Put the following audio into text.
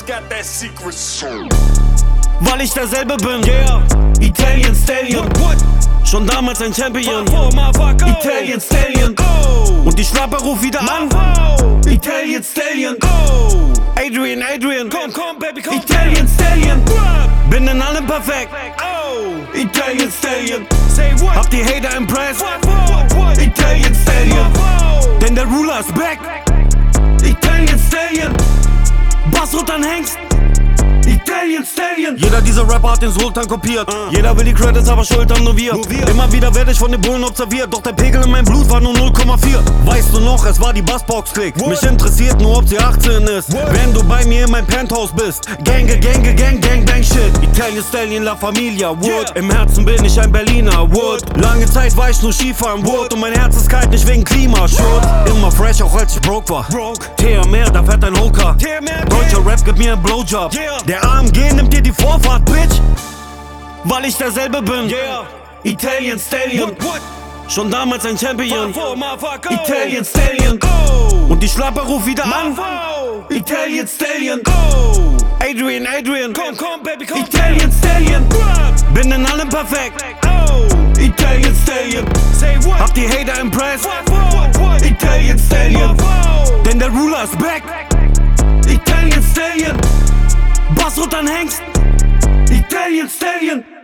got that secret soul. Weil ich derselbe bin, yeah. Italian Stallion, schon damals ein Champion. Italian Stallion, und die Schlappe ruft wieder an. Italian Stallion, Adrian, komm, Baby, komm. Italian Stallion, bin in allem perfekt. Italian Stallion, hab die Hater impressed. Italian Stallion, denn der Ruler ist back. Italian Stallion, Bassrot an Hengst. Italian Stallion. Jeder dieser Rapper hat den Sultan kopiert. Jeder will die Credits, aber Schuld haben nur wir. Immer wieder werde ich von den Bullen observiert, doch der Pegel in meinem Blut war nur 0,4. Weißt du noch, es war die Bassbox-Klick. Mich interessiert nur, ob sie 18 ist. Wenn du bei mir in meinem Penthouse bist. Gang, shit. Italian Stallion, La Familia, Wood. Im Herzen bin ich ein Berliner, Wood. Lange Zeit war ich nur Skifahren, Wood. Und mein Herz ist kalt, nicht wegen Klimaschutz. Immer fresh, auch als ich broke war. TMR, da fährt ein Hoka. Deutscher Rap gibt mir einen Blowjob. Der AMG nimmt dir die Vorfahrt, Bitch. Weil ich derselbe bin, Italian Stallion, schon damals ein Champion. Italian Stallion, und die Schlappe ruft wieder an. Italian Stallion, Adrian, komm, Baby, komm. Italian Stallion, bin in allem perfekt. Italian Stallion, hab die Hater impressed. Italian Stallion, denn der Ruler ist back. Italian Stallion, Bassrot an Hengst. Italian Stallion.